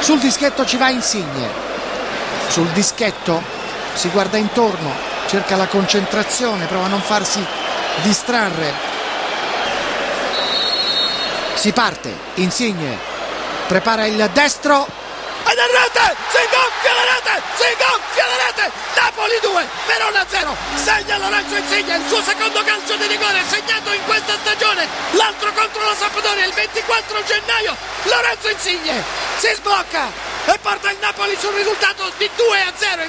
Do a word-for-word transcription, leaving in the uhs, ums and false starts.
sul dischetto ci va Insigne, sul dischetto si guarda intorno, cerca la concentrazione, prova a non farsi distrarre, si parte, Insigne prepara il destro ed è rete, si gonfia la rete, si gonfia la rete, Napoli due, Verona zero, segna Lorenzo Insigne il suo secondo calcio di rigore segnato in questa stagione, l'altro contro la Sampdoria il ventiquattro gennaio, Lorenzo Insigne si sblocca e porta il Napoli sul risultato di due a zero.